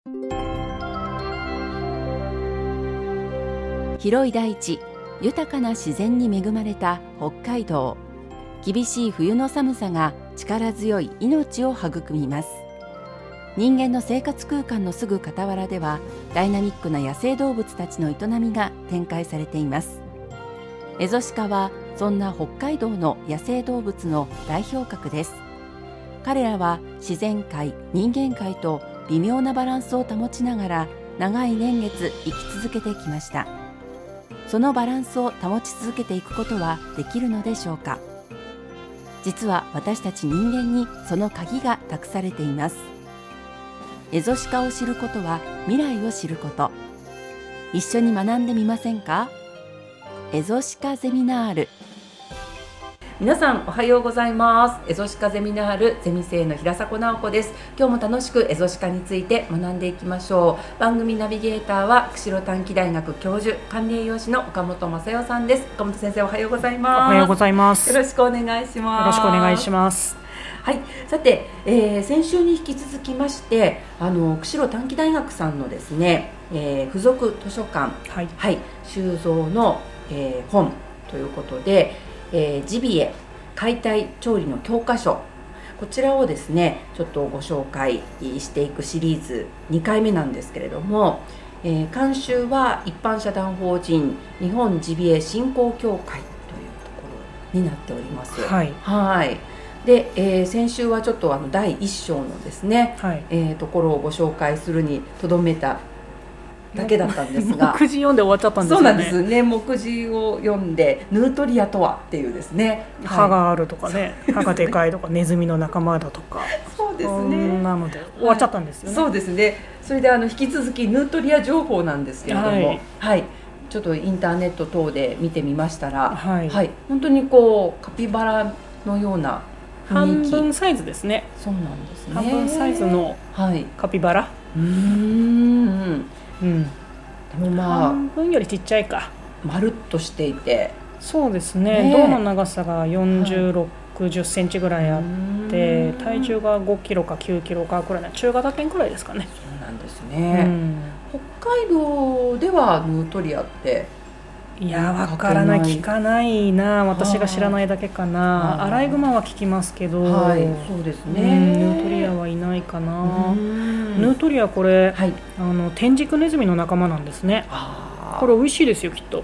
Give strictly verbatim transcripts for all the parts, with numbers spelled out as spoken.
広い大地、豊かな自然に恵まれた北海道。厳しい冬の寒さが力強い命を育みます。人間の生活空間のすぐ傍らでは、ダイナミックな野生動物たちの営みが展開されています。エゾシカはそんな北海道の野生動物の代表格です。彼らは自然界、人間界と微妙なバランスを保ちながら長い年月生き続けてきました。そのバランスを保ち続けていくことはできるのでしょうか。実は私たち人間にその鍵が託されています。エゾシカを知ることは未来を知ること。一緒に学んでみませんか？エゾシカゼミナール。皆さんおはようございます。エゾシカゼミナールゼミ生の平迫直子です。今日も楽しくエゾシカについて学んでいきましょう。番組ナビゲーターは釧路短期大学教授、管理栄養士の岡本正代さんです。岡本先生、おはようございます。 おはようございます。 よろしくお願いします。 よろしくお願いします。 はい、さて、えー、先週に引き続きましてあの釧路短期大学さんのですね、えー、付属図書館、 はいはい、収蔵の、えー、本ということで、えー、ジビエ解体調理の教科書、こちらをですねちょっとご紹介していくシリーズにかいめなんですけれども、えー、監修は一般社団法人日本ジビエ振興協会というところになっております。 はい、 はいで、えー、先週はちょっとあのだいいっ章のですね、 はいえー、ところをご紹介するにとどめただけだったんですが目次読んで終わっちゃったんですよね。 そうなんですね。目次を読んでヌートリアとはっていうですね、 歯があるとかね、はい、歯がでかいとかネズミの仲間だとかそうですね、 なので終わっちゃったんですよね、 はい、そうですね。それであの引き続きヌートリア情報なんですけれども、はい、はい、ちょっとインターネット等で見てみましたら、はいはい、本当にこうカピバラのような半分サイズですね。 そうなんですね。 半分サイズのカピバラ、はい、 うーん、うん、でもまあ半分よりちっちゃいか、 まるっとしていて、 そうですね、胴の長さがよんじゅう、ろくじゅっセンチぐらいあって、体重がごキロかきゅうキロかくらいな中型犬くらいですかね。 そうなんですね、うん、北海道ではヌートリアっていやわからない、聞かないな、私が知らないだけかな。アライグマは聞きますけど、 はい、そうですね、 うん、ヌートリアはいないかな。ヌートリアこれ、はい、あの天竺ネズミの仲間なんですね。これ美味しいですよきっと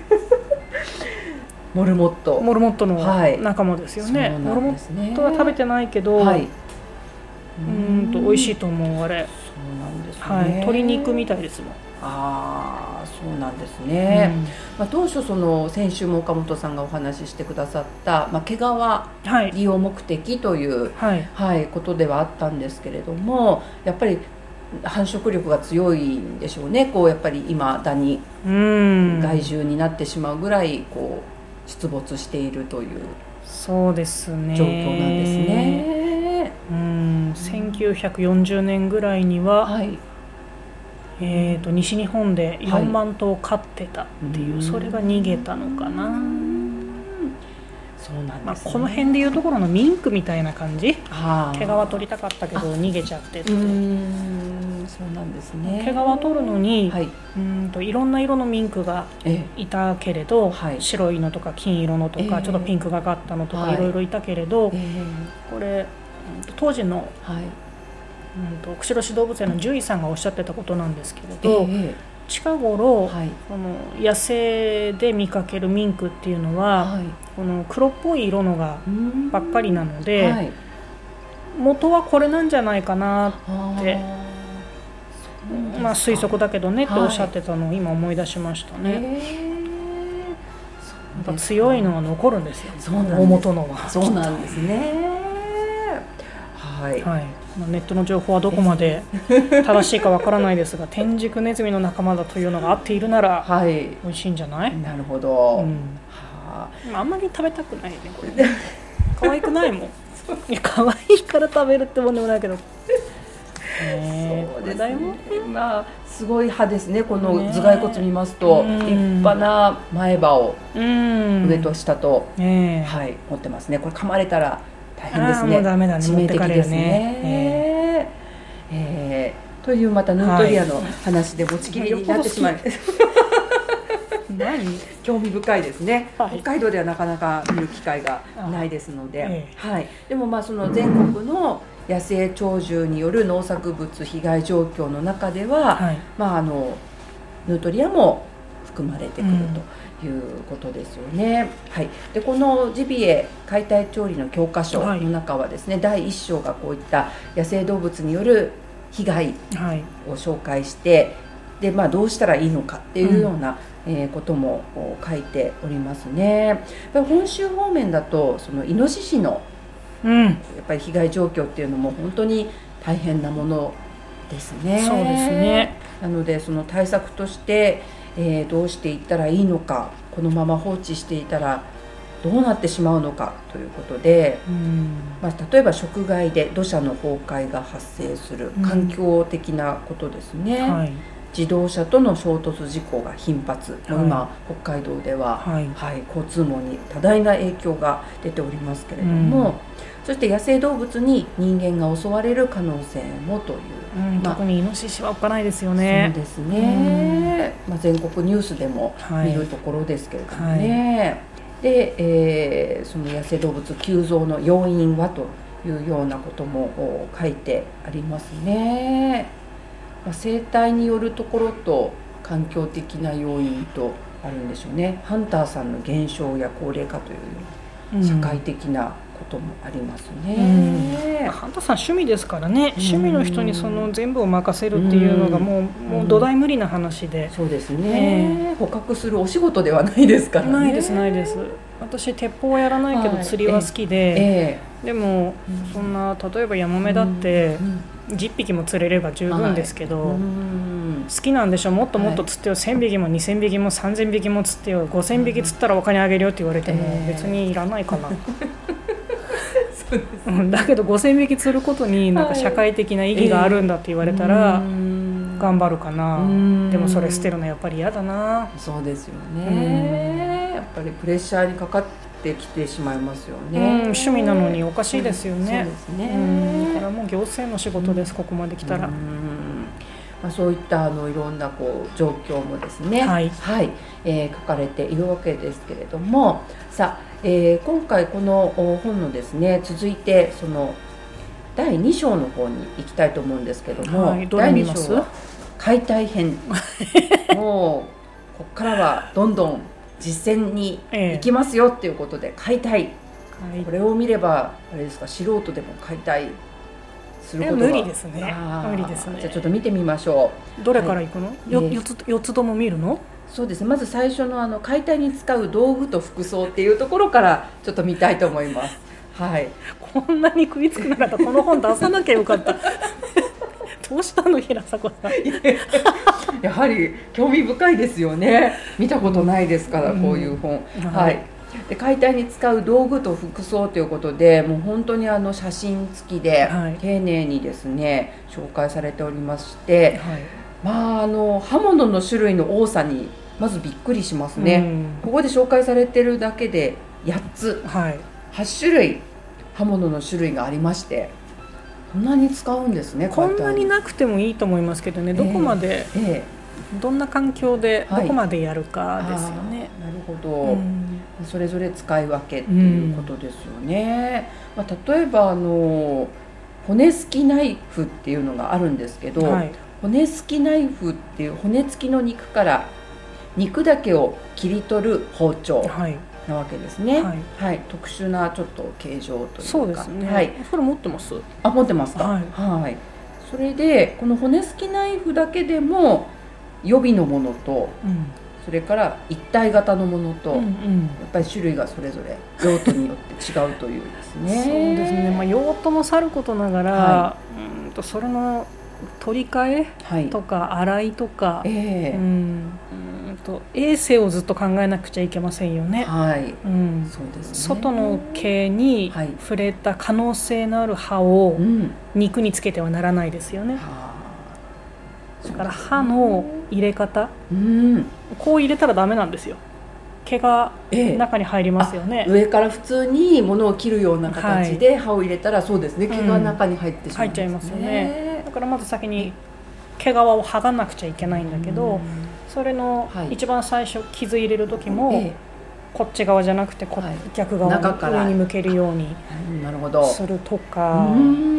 モルモットモルモットの仲間ですよね、はい、モルモットは食べてないけど、はい、うんと美味しいと思う。あれそうなんですね、 はい、鶏肉みたいですもん。 ああ、そうなんですね、うん、まあ、当初その先週も岡本さんがお話ししてくださった、まあ、毛皮利用目的という、はいはい、ことではあったんですけれども、やっぱり繁殖力が強いんでしょうね。こうやっぱり今だに害獣になってしまうぐらいこう出没しているというそうですね状況なんですね。 うん、せんきゅうひゃくよんじゅうねんぐらいには、はい、えー、と西日本でよんまんとう飼ってたっていう、はい、それが逃げたのかな。 そうなんですね。 まあ、この辺でいうところのミンクみたいな感じ。毛皮取りたかったけど逃げちゃってって。うーん、そうなんですね。 毛皮取るのに、はい、うんといろんな色のミンクがいたけれど、はい、白いのとか金色のとか、えー、ちょっとピンクがかったのとかいろいろいたけれど、えー、これ当時の、はい、うんと釧路市動物園の獣医さんがおっしゃってたことなんですけれど、えー、近頃、はい、この野生で見かけるミンクっていうのは、はい、この黒っぽい色のがばっかりなので、はい、元はこれなんじゃないかなって、まあ、推測だけどねっておっしゃってたのを今思い出しましたね、はい、やっぱ強いのは残るんですよ。大元のは。 そうなんですね。はい、 はい、ネットの情報はどこまで正しいかわからないですが、天竺ネズミの仲間だというのが合っているなら、はい、美味しいんじゃない？ なるほど、うん、 はあ、あんまり食べたくないねこれね可愛くないもん。いや可愛いから食べるってもんでもないけど、 えー、そうですね、まあ、すごい歯ですね。この頭蓋骨見ますと、ね、立派な前歯を上と下と、ね、はい、持ってますね。これ噛まれたら大変ですね。 もうダメだね、 致命的ですね。 ね、 えーえー、 というまたヌートリアの話で持ちきりになってしまい、はい、 何興味深いですね、 はい、 北海道ではなかなか見る機会がないですので、 ええ、 はい、でもまあその全国の野生鳥獣による農作物被害状況の中では、はい、まあ、あのヌートリアも含まれてくるということですよね、うん、はい、でこのジビエ解体調理の教科書の中はですね、はい、だいいっ章がこういった野生動物による被害を紹介して、はい、でまあ、どうしたらいいのかっていうような、うん、えー、ことも書いておりますね。やっぱり本州方面だとそのイノシシのうん、 やっぱり被害状況っていうのも本当に大変なものですね。 そうですね。 なのでその対策として、えー、どうしていったらいいのか、このまま放置していたらどうなってしまうのかということで、うん、まあ、例えば食害で土砂の崩壊が発生する環境的なことですね、うん、はい、自動車との衝突事故が頻発、はい、今北海道では、はいはい、交通網に多大な影響が出ておりますけれども、うん、そして野生動物に人間が襲われる可能性もという、 うん、まあ、特にイノシシはおっかないですよね。 そうですね、うん、まあ、全国ニュースでも見るところですけれどもね、はいはい、で、えー、その野生動物急増の要因はというようなことも書いてありますね。まあ、生態によるところと環境的な要因とあるんでしょうね。ハンターさんの減少や高齢化という社会的なこともありますね、 うん、ハンターさん趣味ですからね、趣味の人にその全部を任せるっていうのがもう、うん、もう土台無理な話で、 そうですね、えー、捕獲するお仕事ではないですからね。 ないですないです。私鉄砲はやらないけど釣りは好きで、はい、えー、でもそんな例えばヤマメだってじゅっぴきも釣れれば十分ですけど、はい、うん、好きなんでしょ、もっともっと釣ってよ、はい、せんびきもにせんびきもさんぜんびきも釣ってよ、ごせんびき釣ったらお金あげるよって言われても別にいらないかな、えーそうですね、だけどごせんびき釣ることになんか社会的な意義があるんだって言われたら頑張るかな、でもそれ捨てるのやっぱり嫌だな。 そうですよね、やっぱりプレッシャーにかかってきてしまいますよね、うん、 趣味なのにおかしいですよね、 そうですね、 うん、だからもう行政の仕事です、ここまで来たら、うん、 まあ、そういったあのいろんなこう状況もですね、はい、はい、えー、書かれているわけですけれども、さあ、えー、今回この本のですね、続いてそのだいに章の方に行きたいと思うんですけども、はい、どれ見ます？だいに章は解体編もうここからはどんどん実践に行きますよっていうことで、解体、はい、これを見ればあれですか、素人でも解体することが無理ですね。無理ですね。 じゃあちょっと見てみましょう。どれから行くの？はい、よ、よっつ、よっつとも見るの？ そうですね、まず最初のあの解体に使う道具と服装っていうところからちょっと見たいと思います。はい。 こんなに食いつくなかったらこの本出さなきゃよかった。どうしたの平迫さん。 やはり興味深いですよね。見たことないですから、うん、こういう本。うん、はい。で解体に使う道具と服装ということで、もう本当にあの写真付きで丁寧にですね、はい、紹介されておりまして、はい、まあ、あの刃物の種類の多さにまずびっくりしますね、うん、ここで紹介されてるだけでやっつ、はい、はち種類刃物の種類がありまして、こんなに使うんですね。 こんなになくてもいいと思いますけどね、どこまで、えーえー、どんな環境でどこまでやるかですよね、 はい、なるほど、うん、それぞれ使い分けっていうことですよね、うん、まあ、例えばあの骨付きナイフっていうのがあるんですけど、はい、骨付きナイフっていう骨付きの肉から肉だけを切り取る包丁なわけですね、はいはい、特殊なちょっと形状というか、 そうですね、 はい、 それ持ってます？ あ、持ってますか、はいはい、それでこの骨付きナイフだけでも予備のものと、うん、それから一体型のものと、うんうん、やっぱり種類がそれぞれ用途によって違うというですねそうですね、まあ、用途もさることながら、はい、うんとそれの取り替えとか洗いとか、はい、えー、うんと衛生をずっと考えなくちゃいけませんよね、はい、うん、そうですね、外の毛に触れた可能性のある刃を肉につけてはならないですよね、うん、だから刃の入れ方、うん、こう入れたらダメなんですよ。毛が中に入りますよね、 ええ、上から普通に物を切るような形で刃を入れたら、はい、そうですね、毛が中に入ってしまうんですね、 入っちゃいますよね。だからまず先に毛皮を剥がなくちゃいけないんだけど、それの一番最初傷入れる時も、はい、こっち側じゃなくてこ、はい、逆側の上に向けるようにするとか、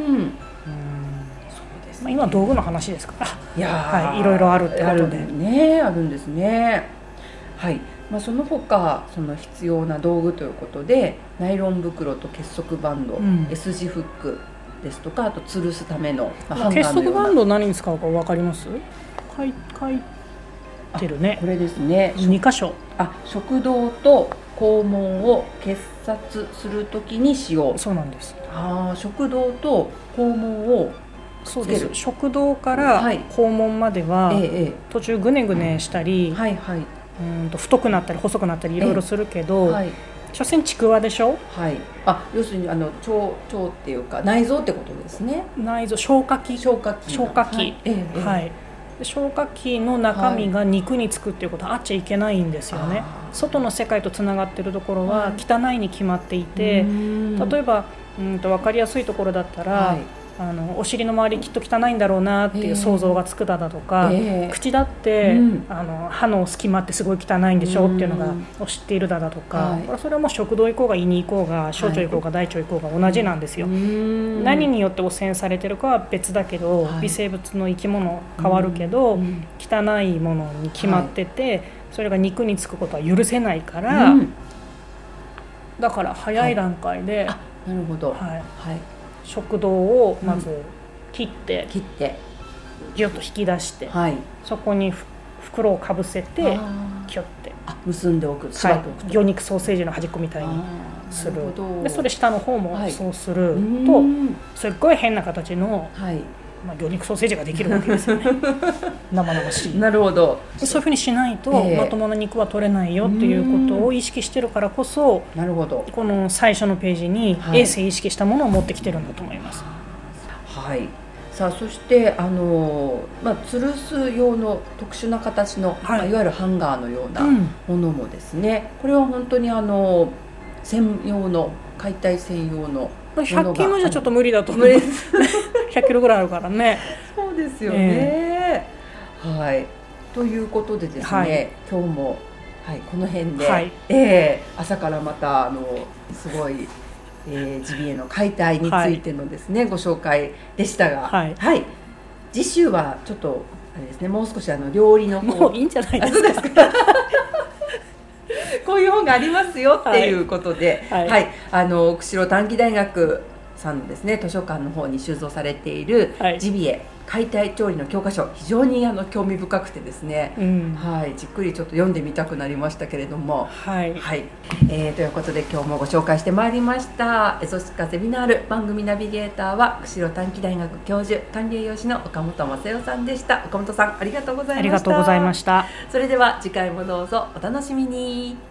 まあ、今道具の話ですからいや、はい、いろいろあるってことでね、あるんですね。はい、まあ、その他その必要な道具ということでナイロン袋と結束バンド、うん、S 字フックですとか、あと吊るすための、 まあ、ハンガーのような結束バンド何に使うか分かります？書い、書いてるね。 これですね、 に箇所。 あ、食道と肛門を結紮するときに使用。 そうなんです。 あ、食道と肛門をそうです。食道から肛門までは、はい、途中グネグネしたり、はいはい、うんと太くなったり細くなったりいろいろするけど、はい、所詮ちくわでしょ。 はい。あ、要するにあの腸腸っていうか内臓ってことですね。 内臓、消化器。 消化器。 消化器。はい。ええはい、消化器の中身が肉につくっていうことはあっちゃいけないんですよね。外の世界とつながっているところは汚いに決まっていて、例えばうんと分かりやすいところだったら、はい、あのお尻の周りきっと汚いんだろうなっていう想像がつくだだとか、えー、口だって、うん、あの歯の隙間ってすごい汚いんでしょっていうのがを知っているだだとか、はい、それはもう食道行こうが胃に行こうが小腸行こうが大腸行こうが同じなんですよ。何によって汚染されてるかは別だけど、はい、微生物の生き物変わるけど汚いものに決まってて、はい、それが肉につくことは許せないから、うん、だから早い段階で、 はい、なるほど、 はいはい、食道をまず切って、うん、 切ってギュッと引き出して、はい、そこに袋をかぶせてキュッてあ結んでおく、 縛っておくと、はい、魚肉ソーセージの端っこみたいにする。でそれ下の方もそうすると、はい、すっごい変な形の、はい、まあ、魚肉ソーセージができるわけですよね生々しい。 なるほど。 そういうふうにしないと、えー、まともな肉は取れないよっていうことを意識してるからこそ、 なるほど、 この最初のページに衛生意識したものを持ってきてるんだと思います。 はい、さあそしてあの、まあ、吊るす用の特殊な形の、はいまあ、いわゆるハンガーのようなものもですね、うん、これは本当にあの専用の解体専用のひゃく均のじゃちょっと無理だと思いますひゃくキロぐらいあるからね。 そうですよね、えー、はい。ということでですね、はい、今日も、はい、この辺で、はいえー、朝からまたあのすごい、えー、ジビエの解体についてのですね、はい、ご紹介でしたが、はいはい、次週はちょっとあれですね、もう少しあの料理の方もういいんじゃないですかこういう本がありますよっていうことで、はいはいはい、あの釧路短期大学さんのですね図書館の方に収蔵されているジビエ解体調理の教科書、非常にあの興味深くてですね、うんはい、じっくりちょっと読んでみたくなりましたけれども、はいはいえー、ということで今日もご紹介してまいりましたエゾシカゼミナール。番組ナビゲーターは釧路短期大学教授管理栄養士の岡本正代さんでした。岡本さんありがとうございました。 ありがとうございました。 それでは次回もどうぞお楽しみに。